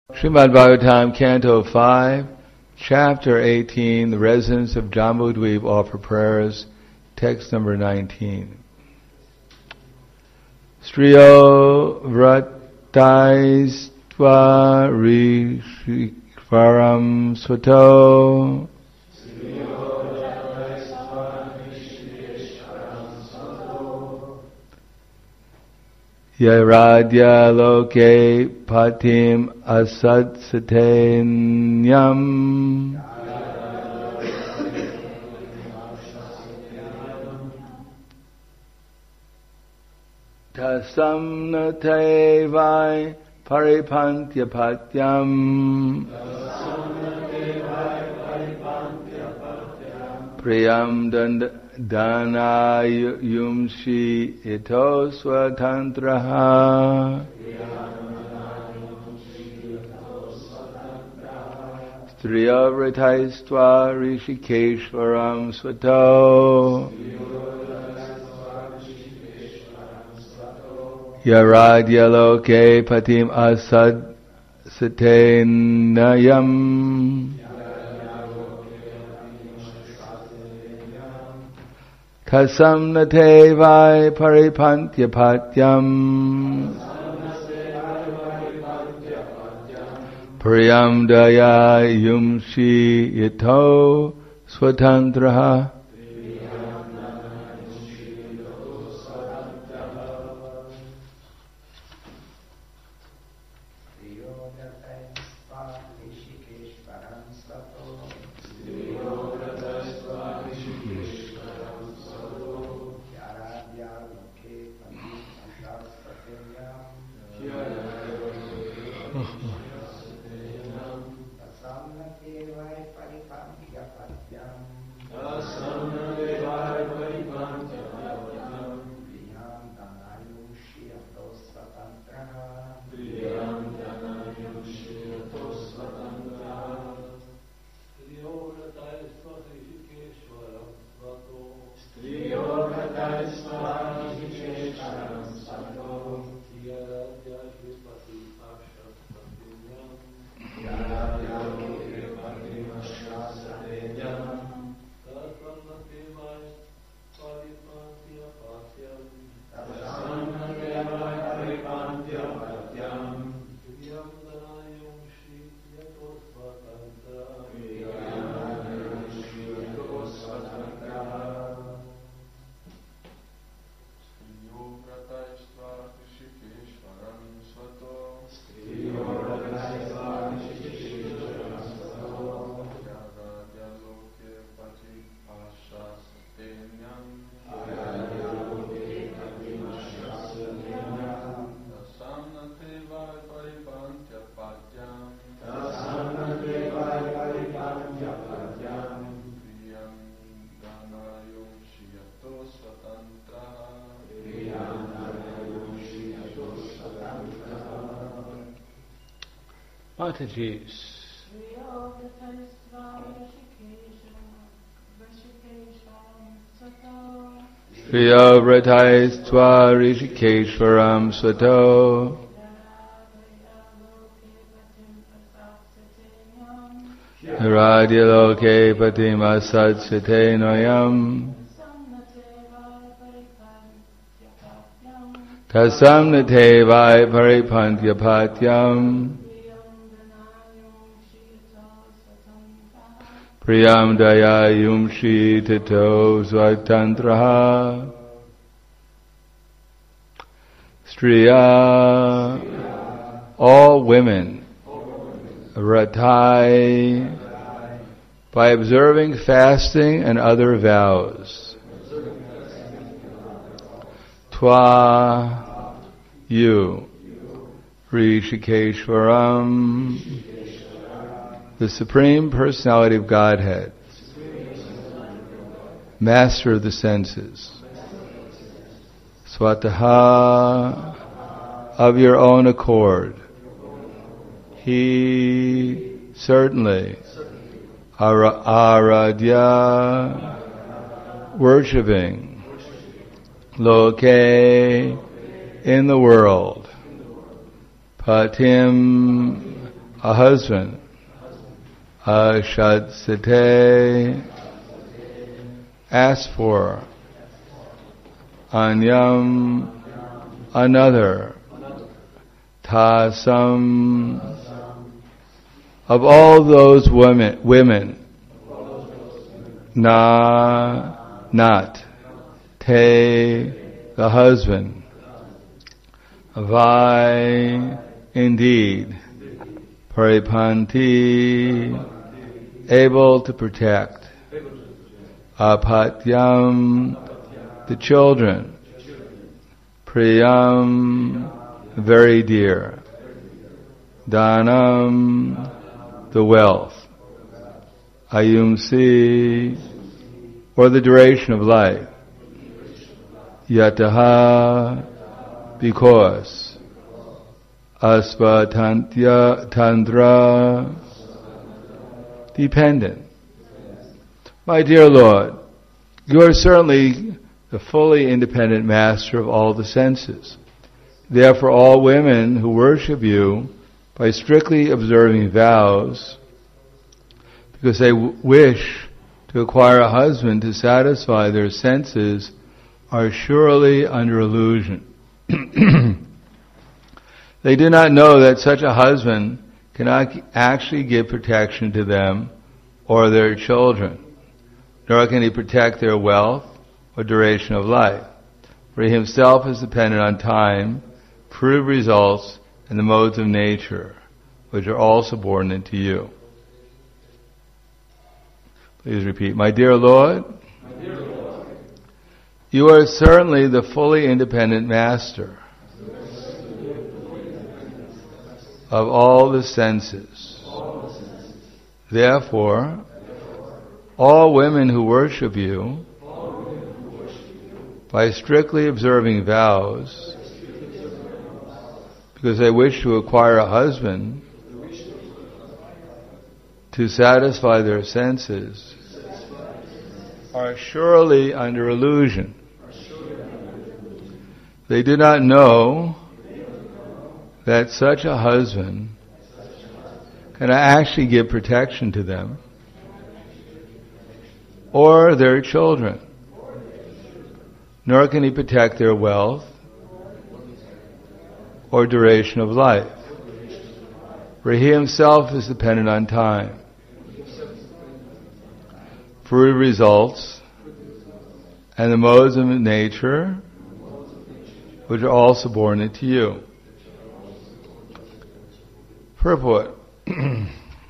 Srimad Bhagavatam, Canto 5, Chapter 18, The Residents of Jambudvipa offer prayers, text number 19. Striyo vrattaistva rishikvaram svato Yaradya loke patim asad satenyam tasam natevai paripantya patyam priyam Dana yumshi ito swatantraha Striyavritaistva rishikeshvaram svato Yaradya loke patim asad satenayam Tasam natevai paripantya patyam Priyam daya yumshi ito swatantraha. Mataji's. Shriya vrattaistva rishikeshvaram svato Radya loke patim asad satenayam Tasam natevai paripantya patyam Priyam daya yumshi tito swatantraha Striya, all women, Vratai, by observing fasting and other vows. Twa, you, Rishikeshwaram, the Supreme Personality of Godhead, Master of the senses. Swataha, of your own accord. He, certainly, Aradhya, worshipping, Loke, in the world, Patim, a husband. Ashatsate, ask for. Anyam, another. Tasam, of all those women. Na, not. Te, the husband. Vai, indeed. Paripanti, able to protect. Apatyam, the children. Priyam, very dear. Dhanam, the wealth. Ayumsi, or the duration of life. Yataha, because. Asvatantya Tandra, dependent. My dear Lord, you are certainly the fully independent master of all the senses. Therefore, all women who worship you by strictly observing vows, because they wish to acquire a husband to satisfy their senses, are surely under illusion. They do not know that such a husband cannot actually give protection to them or their children, nor can he protect their wealth or duration of life, for he himself is dependent on time, proved results, and the modes of nature, which are all subordinate to you. Please repeat. My dear Lord, you are certainly the fully independent master of all the senses. Therefore, all women who worship you by strictly observing vows, because they wish to acquire a husband to satisfy their senses, are surely under illusion. They do not know that such a husband can actually give protection to them or their children, nor can he protect their wealth or duration of life, for he himself is dependent on time, for results, and the modes of nature, which are all subordinate to you. Purport. In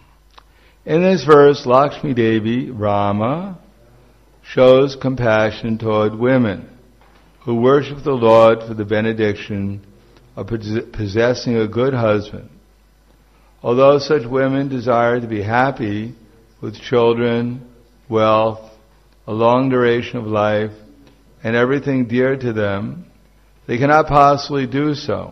this verse, Lakshmi Devi, Rama, shows compassion toward women who worship the Lord for the benediction of possessing a good husband. Although such women desire to be happy with children, wealth, a long duration of life, and everything dear to them, they cannot possibly do so.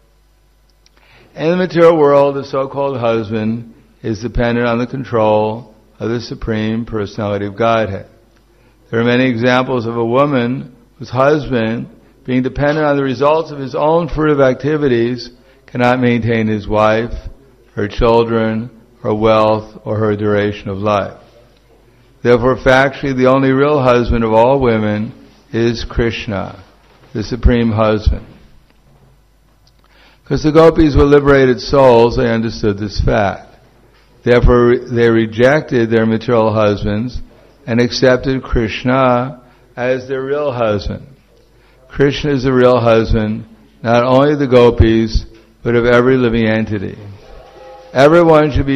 In the material world, the so-called husband is dependent on the control of the Supreme Personality of Godhead. There are many examples of a woman whose husband, being dependent on the results of his own fruitive activities, cannot maintain his wife, her children, her wealth, or her duration of life. Therefore, factually, the only real husband of all women is Krishna, the Supreme Husband. Because the gopis were liberated souls, they understood this fact. Therefore, they rejected their material husbands and accepted Krishna as their real husband. Krishna is the real husband, not only of the gopis, but of every living entity. Everyone should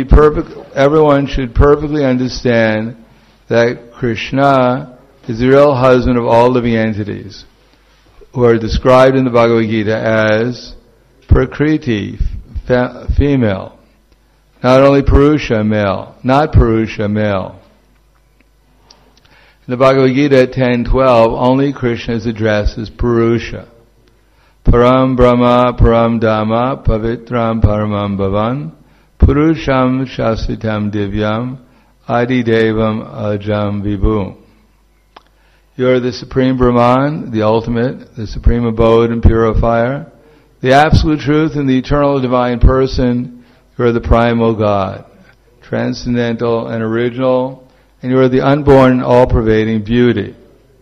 perfectly understand that Krishna is the real husband of all living entities, who are described in the Bhagavad Gita as Prakriti, female. Not only Purusha, male. Not Purusha, male. In the Bhagavad Gita 10:12, only Krishna is addressed as Purusha. Param Brahma, Param Dhamma, Pavitram Paramam Bhavan, Purusham Shasvitam Divyam, Adi Devam Ajam Vibhu. You are the Supreme Brahman, the ultimate, the supreme abode and purifier, the absolute truth and the eternal divine person. You are the primal God, transcendental and original, and you are the unborn, all-pervading beauty.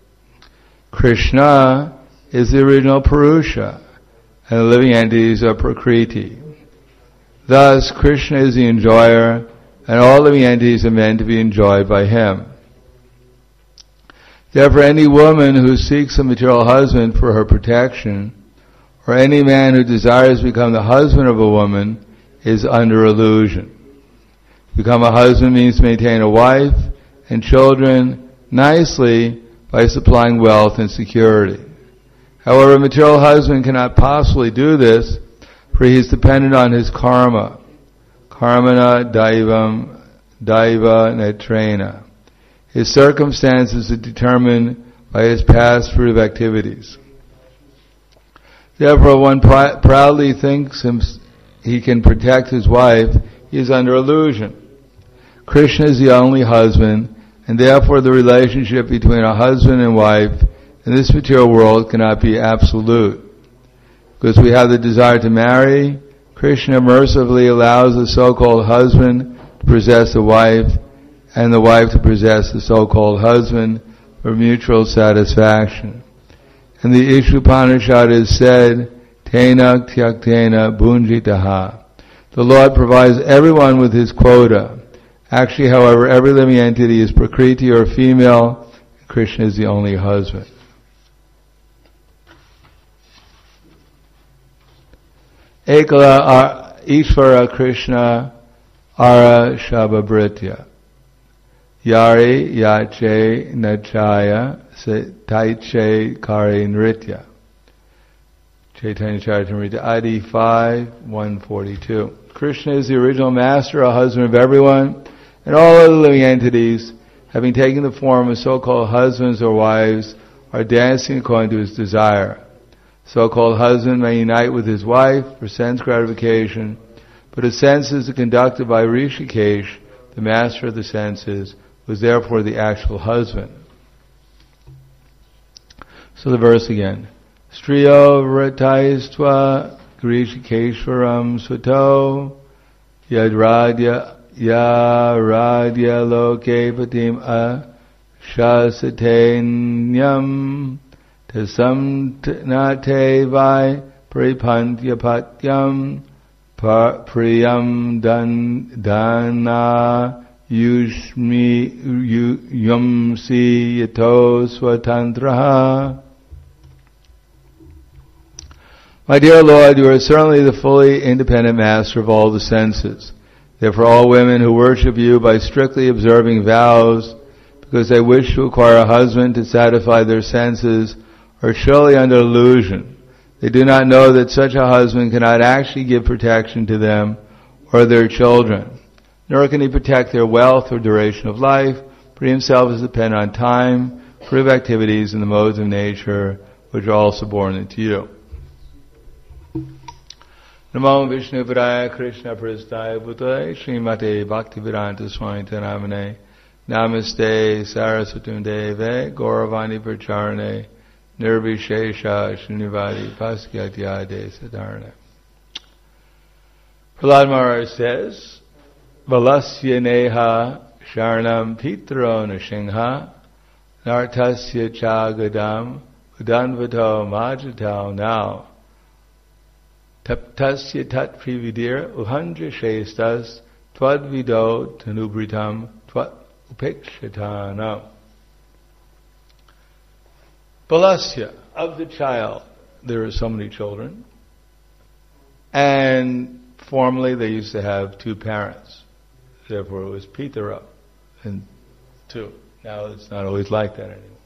Krishna is the original Purusha, and the living entities are Prakriti. Thus, Krishna is the enjoyer, and all living entities are meant to be enjoyed by him. Therefore, any woman who seeks a material husband for her protection, or any man who desires to become the husband of a woman, is under illusion. To become a husband means to maintain a wife and children nicely by supplying wealth and security. However, a material husband cannot possibly do this, for he is dependent on his karma. Karmana daivam daiva netrena. His circumstances are determined by his past fruitive activities. Therefore, one proudly thinks he can protect his wife, he is under illusion. Krishna is the only husband, and therefore the relationship between a husband and wife in this material world cannot be absolute. Because we have the desire to marry, Krishna mercifully allows the so-called husband to possess the wife, and the wife to possess the so-called husband for mutual satisfaction. In the Ishupanishad is said, Tena tyaktena bhunjitaha. The Lord provides everyone with his quota. Actually, however, every living entity is Prakriti or female. Krishna is the only husband. Ekala Ishvara Krishna Ara Shababritya Yari Yache Nachaya Taiche Kari Nritya. Chaitanya Charitamrita Adi 5:142. Krishna is the original master, a husband of everyone, and all other living entities, having taken the form of so-called husbands or wives, are dancing according to his desire. So-called husband may unite with his wife for sense gratification, but his senses are conducted by Rishikesh, the master of the senses, who is therefore the actual husband. So the verse again. Striyo vrataistva Rishikeshwaram swato yadradya loke patim ashasatenyam tasam nate vai paripantyapatyam priyam dana yumsi yato swatantraha. My dear Lord, you are certainly the fully independent master of all the senses. Therefore all women who worship you by strictly observing vows, because they wish to acquire a husband to satisfy their senses, are surely under illusion. They do not know that such a husband cannot actually give protection to them or their children, nor can he protect their wealth or duration of life, for he himself is dependent on time, fruitive activities, and the modes of nature, which are all subordinate to you. Namo Vishnu Padaya Krishna Prasthaya Bhutale Srimate Bhaktivedanta Swami Namane Namaste Saraswati Deve Gauravani Pracharane Nirvishesha Srinivadi Paskyatyade Sadarane. Prahlad Maharaj says, Valasya Neha Sharnam Pitro Nashingha Nartasya Chagadam Udanvato Majatao Now Taptasya tat prividir uhanja shestas twadvido tanubritam twat upekshatana. Balasya, of the child, there are so many children, and formerly they used to have two parents, therefore it was Pitara and two. Now it's not always like that anymore.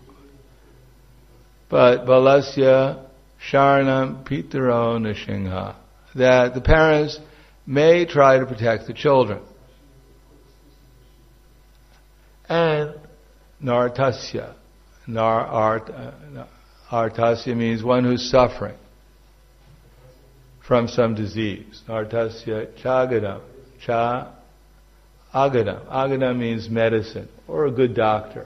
But Balasya Sharanam Pitaro Nashingha, that the parents may try to protect the children. And Nartasya. Artasya means one who's suffering from some disease. Nartasya Chagadam. Agadam. Agadam means medicine, or a good doctor.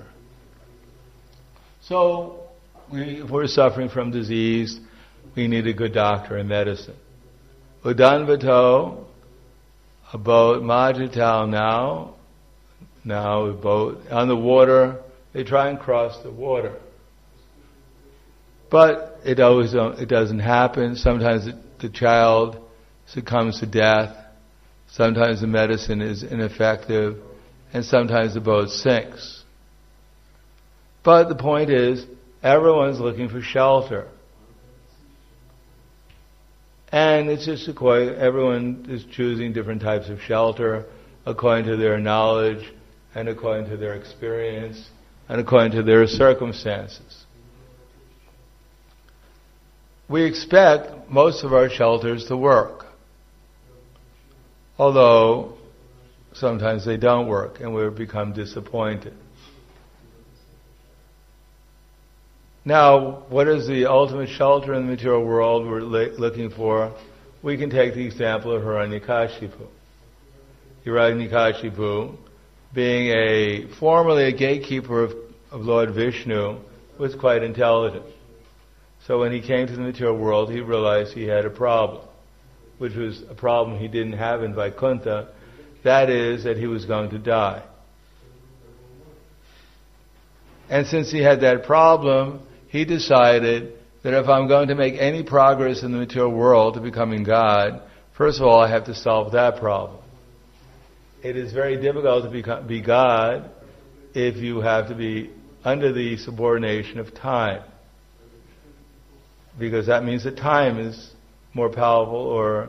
So, if we're suffering from disease, we need a good doctor and medicine. Udanvato, a boat, Majatal now a boat, on the water, they try and cross the water. But it doesn't happen. Sometimes the child succumbs to death. Sometimes the medicine is ineffective. And sometimes the boat sinks. But the point is, everyone's looking for shelter. And it's just everyone is choosing different types of shelter according to their knowledge and according to their experience and according to their circumstances. We expect most of our shelters to work, although sometimes they don't work and we become disappointed. Now, what is the ultimate shelter in the material world we're looking for? We can take the example of Hiranyakashipu. Hiranyakashipu, being formerly a gatekeeper of Lord Vishnu, was quite intelligent. So when he came to the material world, he realized he had a problem, which was a problem he didn't have in Vaikuntha. That is, that he was going to die. And since he had that problem, he decided that if I'm going to make any progress in the material world to becoming God, first of all, I have to solve that problem. It is very difficult to be God if you have to be under the subordination of time, because that means that time is more powerful or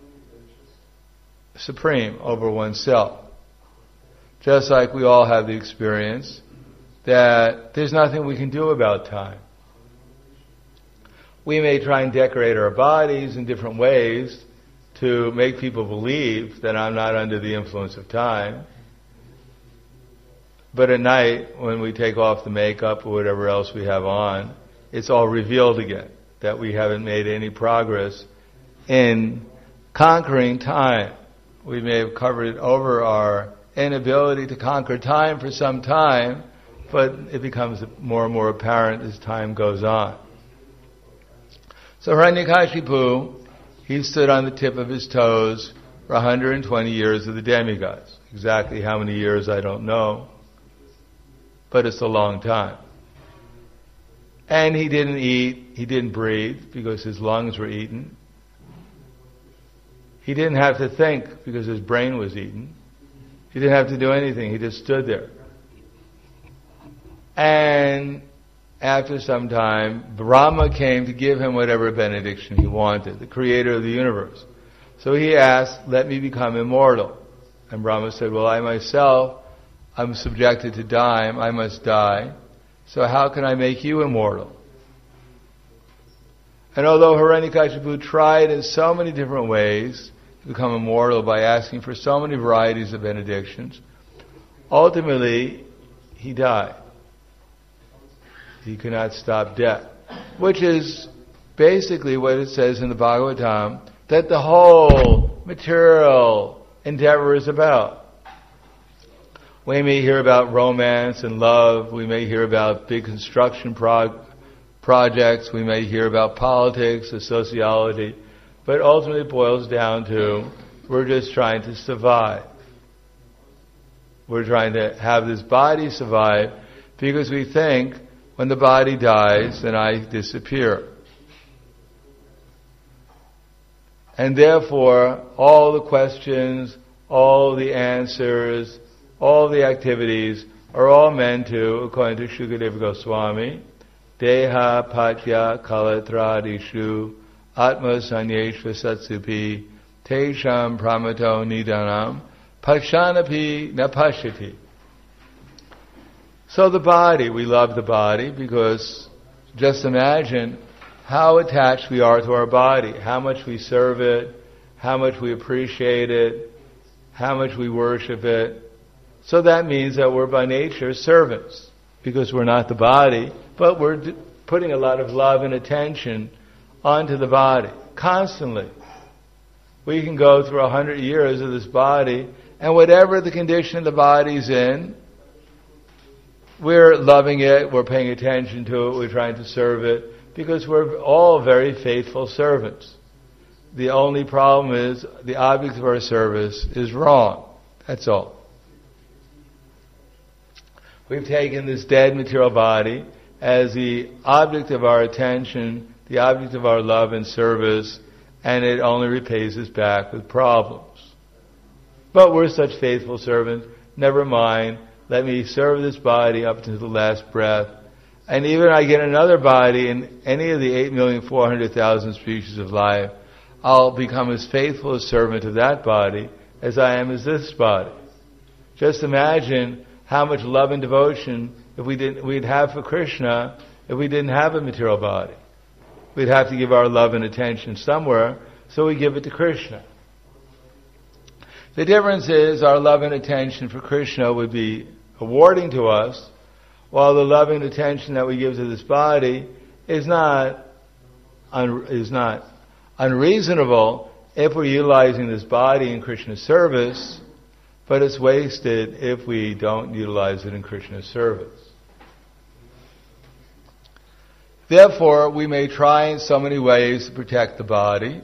supreme over oneself. Just like we all have the experience that there's nothing we can do about time. We may try and decorate our bodies in different ways to make people believe that I'm not under the influence of time. But at night, when we take off the makeup or whatever else we have on, it's all revealed again, that we haven't made any progress in conquering time. We may have covered over our inability to conquer time for some time, but it becomes more and more apparent as time goes on. So Hiranyakashipu, he stood on the tip of his toes for 120 years of the demigods. Exactly how many years, I don't know, but it's a long time. And he didn't eat, he didn't breathe because his lungs were eaten. He didn't have to think because his brain was eaten. He didn't have to do anything, he just stood there. And after some time, Brahma came to give him whatever benediction he wanted, the creator of the universe. So he asked, let me become immortal. And Brahma said, well, I myself, I'm subjected to time, I must die. So how can I make you immortal? And although Hiranyakashipu tried in so many different ways to become immortal by asking for so many varieties of benedictions, ultimately he died. He could not stop death, which is basically what it says in the Bhagavatam, that the whole material endeavor is about. We may hear about romance and love, we may hear about big construction projects, we may hear about politics or sociology, but ultimately it boils down to we're just trying to survive. We're trying to have this body survive because we think when the body dies, then I disappear. And therefore, all the questions, all the answers, all the activities are all meant to, according to Shukadeva Goswami, Deha Patya Kalatradishu Atma Sanyeshva Satsupi Tesham Pramato Nidanam Pashanapi Napashati. So the body, we love the body because just imagine how attached we are to our body, how much we serve it, how much we appreciate it, how much we worship it. So that means that we're by nature servants because we're not the body, but we're putting a lot of love and attention onto the body constantly. We can go through 100 years of this body, and whatever the condition the body's in, we're loving it, we're paying attention to it, we're trying to serve it, because we're all very faithful servants. the only problem is the object of our service is wrong. That's all. We've taken this dead material body as the object of our attention, the object of our love and service, and it only repays us back with problems. But we're such faithful servants, never mind, let me serve this body up to the last breath. And even I get another body in any of the 8,400,000 species of life, I'll become as faithful a servant of that body as I am as this body. Just imagine how much love and devotion we'd have for Krishna if we didn't have a material body. We'd have to give our love and attention somewhere, so we give it to Krishna. The difference is our love and attention for Krishna would be awarding to us, while the love and attention that we give to this body is not unreasonable if we're utilizing this body in Krishna's service, but it's wasted if we don't utilize it in Krishna's service. Therefore, we may try in so many ways to protect the body.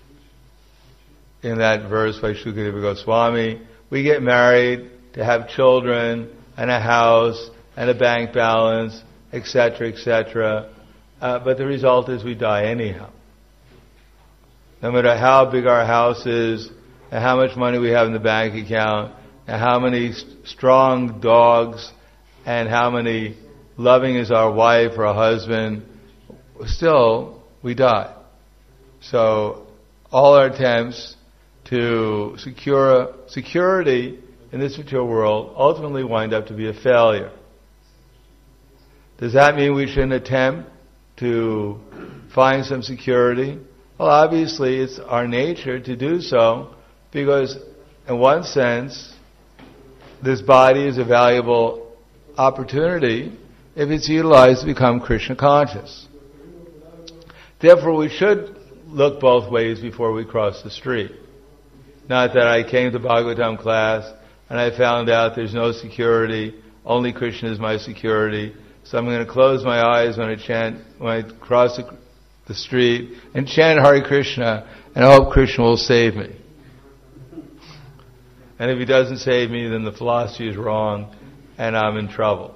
In that verse by Shukadeva Goswami, we get married to have children and a house and a bank balance, etc., etc. But the result is we die anyhow. No matter how big our house is, and how much money we have in the bank account, and how many strong dogs, and how many loving is our wife or our husband, still we die. So all our attempts to secure security in this material world ultimately wind up to be a failure. Does that mean we shouldn't attempt to find some security? Well, obviously it's our nature to do so, because in one sense, this body is a valuable opportunity if it's utilized to become Krishna conscious. Therefore, we should look both ways before we cross the street. Not that I came to Bhagavatam class and I found out there's no security, only Krishna is my security, so I'm going to close my eyes when I cross the street and chant Hare Krishna, and I hope Krishna will save me. And if he doesn't save me, then the philosophy is wrong and I'm in trouble.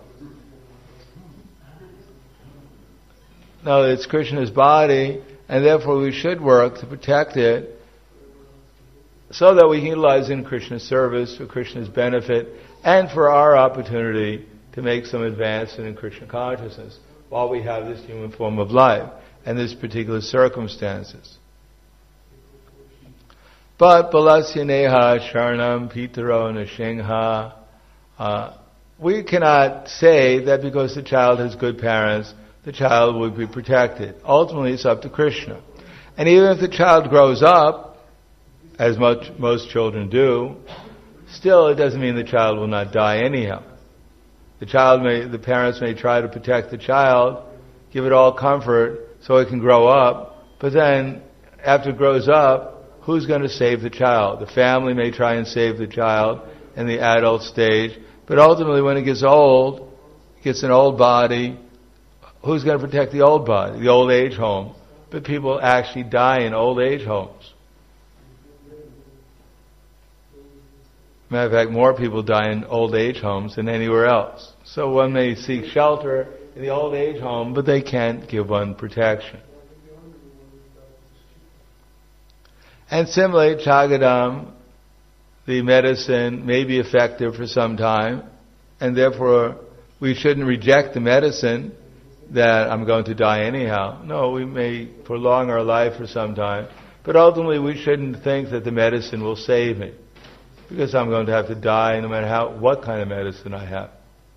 No, it's Krishna's body, and therefore we should work to protect it so that we can utilize it in Krishna's service, for Krishna's benefit, and for our opportunity to make some advancement in Krishna consciousness while we have this human form of life and this particular circumstances. But balasya neha sharanam pitaro nashingha, we cannot say that because the child has good parents, the child will be protected. Ultimately, it's up to Krishna. And even if the child grows up, as most children do, still it doesn't mean the child will not die anyhow. The parents may try to protect the child, give it all comfort so it can grow up, but then after it grows up, who's going to save the child? The family may try and save the child in the adult stage, but ultimately when it gets old, gets an old body, who's going to protect the old body? The old age home. But people actually die in old age homes. Matter of fact, more people die in old age homes than anywhere else. So one may seek shelter in the old age home, but they can't give one protection. And similarly, Chagadam, the medicine, may be effective for some time, and therefore we shouldn't reject the medicine that I'm going to die anyhow. No, we may prolong our life for some time, but ultimately we shouldn't think that the medicine will save me, because I'm going to have to die no matter what kind of medicine I have.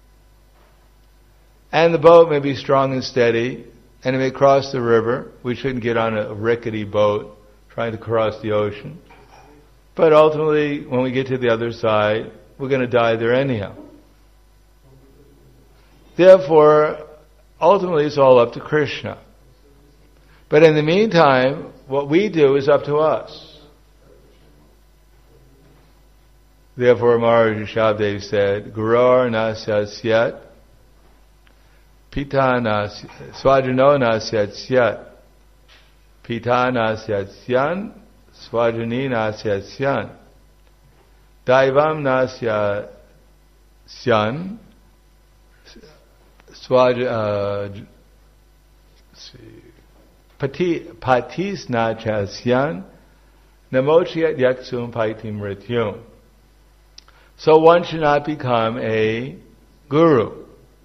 And the boat may be strong and steady, and it may cross the river. We shouldn't get on a rickety boat trying to cross the ocean. But ultimately, when we get to the other side, we're going to die there anyhow. Therefore, ultimately it's all up to Krishna. But in the meantime, what we do is up to us. Therefore, Maharaja Shabdev said, Gurur nasyasyat, Pita swajano nasyasyat, Pita nasyasyan, Swajani nasyasyan, Daivam nasyasyan, Patis nachasyan, Namochiyat yaksum paitim rityum. So one should not become a guru.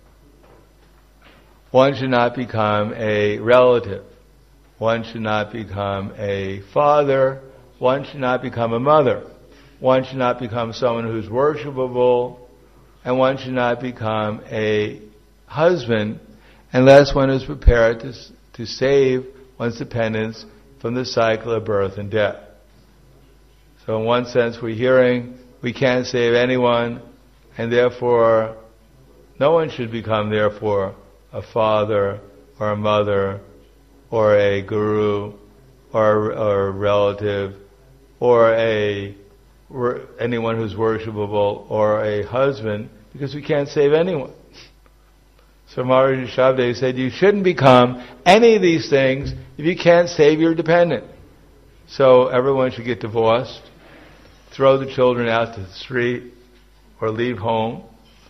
One should not become a relative. One should not become a father. One should not become a mother. One should not become someone who's worshipable. And one should not become a husband unless one is prepared to save one's dependents from the cycle of birth and death. So in one sense we're hearing we can't save anyone, and therefore no one should become therefore a father or a mother or a guru or a relative or anyone who's worshipable or a husband, because we can't save anyone. So Maharaji Shabde said you shouldn't become any of these things if you can't save your dependent. So everyone should get divorced, throw the children out to the street, or leave home.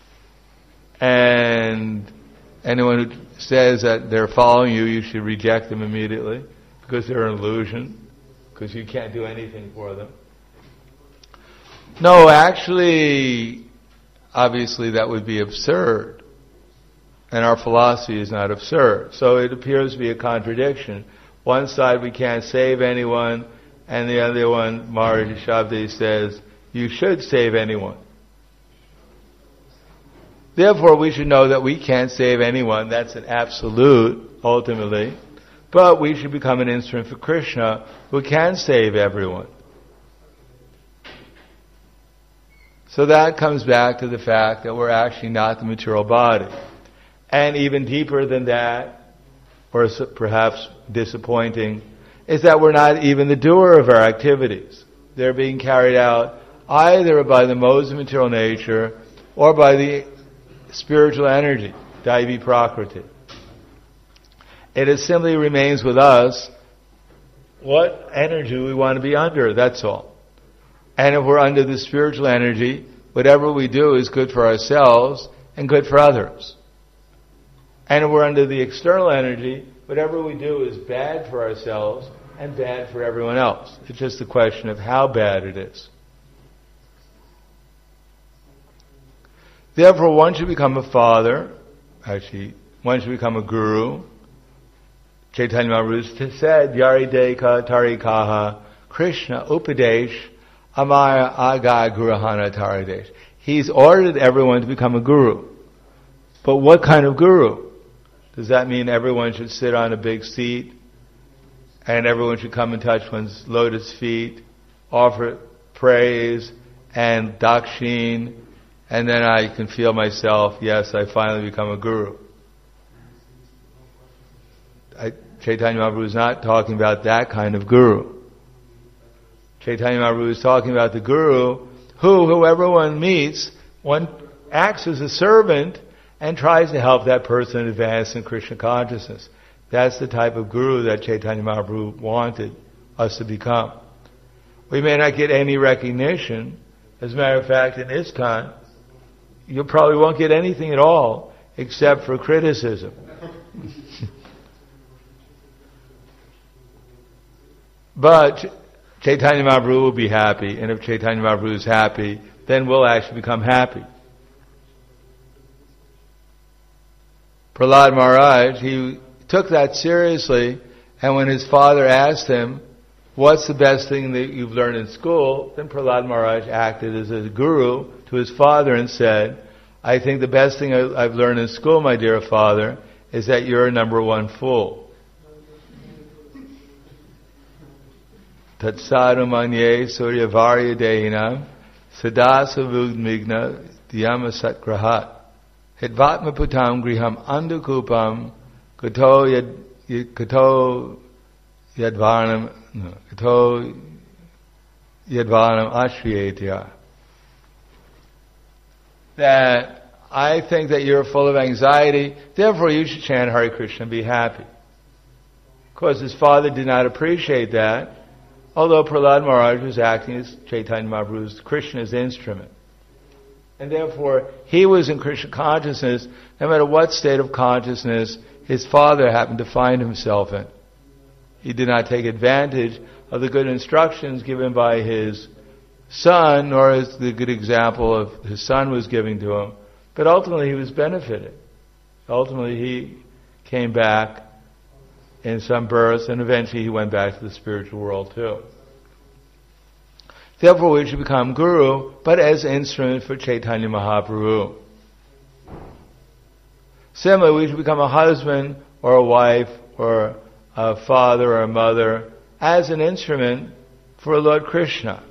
And anyone who says that they're following you, you should reject them immediately, because they're an illusion, because you can't do anything for them. No, actually, obviously that would be absurd. And our philosophy is not absurd. So it appears to be a contradiction. One side, we can't save anyone, and the other one, Maharaji Shabde says, you should save anyone. Therefore, we should know that we can't save anyone. That's an absolute, ultimately. But we should become an instrument for Krishna who can save everyone. So that comes back to the fact that we're actually not the material body. And even deeper than that, or perhaps disappointing, is that we're not even the doer of our activities. They're being carried out either by the modes of material nature or by the spiritual energy, Daivi Prakriti. It simply remains with us what energy we want to be under, that's all. And if we're under the spiritual energy, whatever we do is good for ourselves and good for others. And if we're under the external energy, whatever we do is bad for ourselves and bad for everyone else. It's just a question of how bad it is. Therefore, one should become a father, actually, one should become a guru. Chaitanya Mahaprabhu said, Yari Deka Tarikaha Krishna Upadesh Amaya Aga Guruhana Taradesh. He's ordered everyone to become a guru. But what kind of guru? Does that mean everyone should sit on a big seat and everyone should come and touch one's lotus feet, offer praise and dakshin, and then I can feel myself, yes, I finally become a guru? Chaitanya Mahaprabhu is not talking about that kind of guru. Chaitanya Mahaprabhu is talking about the guru whoever one meets, one acts as a servant and tries to help that person advance in Krishna consciousness. That's the type of guru that Chaitanya Mahaprabhu wanted us to become. We may not get any recognition. As a matter of fact, in ISKCON, you probably won't get anything at all except for criticism. But Chaitanya Mahaprabhu will be happy, and if Chaitanya Mahaprabhu is happy, then we'll actually become happy. Prahlad Maharaj, he took that seriously, and when his father asked him, what's the best thing that you've learned in school? Then Prahlad Maharaj acted as a guru to his father and said, I think the best thing I've learned in school, my dear father, is that you're a number one fool. Tatsadu manye suryavarya dehinam sadasa vudmigna dhyama satgrahat hitvatma putam griham andukupam kato yadvarnam ashriyetya. That I think that you're full of anxiety, therefore you should chant Hare Krishna and be happy. Of course, his father did not appreciate that, although Prahlad Maharaj was acting as Chaitanya Mahaprabhu's Krishna's instrument. And therefore, he was in Krishna consciousness, no matter what state of consciousness his father happened to find himself in. He did not take advantage of the good instructions given by his son, nor as the good example of his son was giving to him, but ultimately he was benefited. Ultimately he came back in some births, and eventually he went back to the spiritual world too. Therefore we should become guru, but as instrument for Chaitanya Mahaprabhu. Similarly, we should become a husband or a wife or a father or a mother as an instrument for Lord Krishna.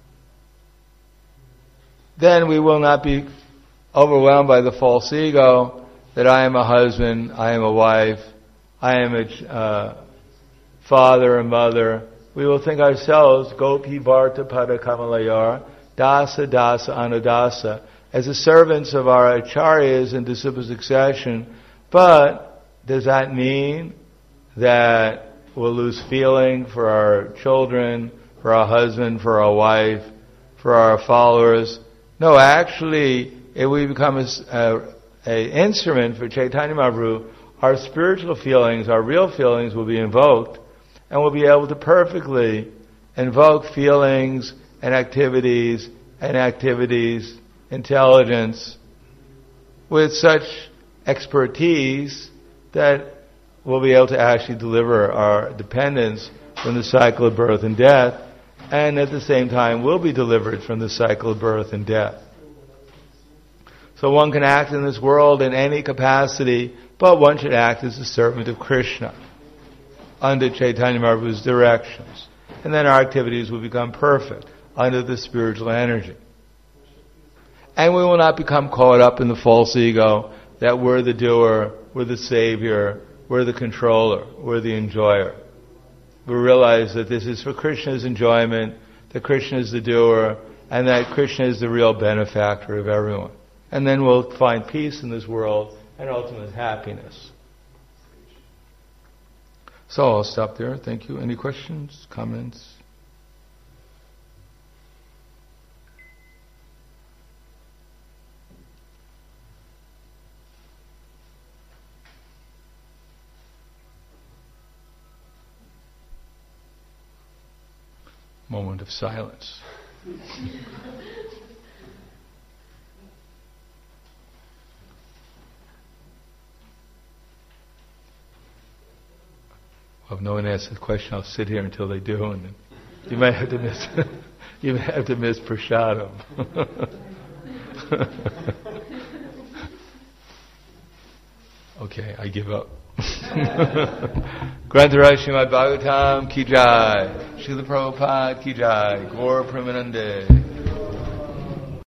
Then we will not be overwhelmed by the false ego that I am a husband, I am a wife, I am a father or mother. We will think ourselves, Gopi Bharta Pada Kamalayar, Dasa Dasa Anudasa, as the servants of our acharyas in disciple succession. But does that mean that we'll lose feeling for our children, for our husband, for our wife, for our followers? No, actually, if we become an instrument for Chaitanya Mahaprabhu, our spiritual feelings, our real feelings will be invoked, and we'll be able to perfectly invoke feelings and activities, intelligence, with such expertise that we'll be able to actually deliver our dependence from the cycle of birth and death, and at the same time will be delivered from the cycle of birth and death. So one can act in this world in any capacity, but one should act as a servant of Krishna, under Chaitanya Mahaprabhu's directions. And then our activities will become perfect, under the spiritual energy. And we will not become caught up in the false ego that we're the doer, we're the savior, we're the controller, we're the enjoyer. We realize that this is for Krishna's enjoyment, that Krishna is the doer, and that Krishna is the real benefactor of everyone. And then we'll find peace in this world and ultimate happiness. So I'll stop there. Thank you. Any questions, comments? Moment of silence. Well, if no one asks a question, I'll sit here until they do, and then you may have to miss. You may have to miss prasadam. Okay, I give up. Grantaraj Srimad Bhagavatam ki jai, Srila Prabhupada ki jai, Gaur Premanande.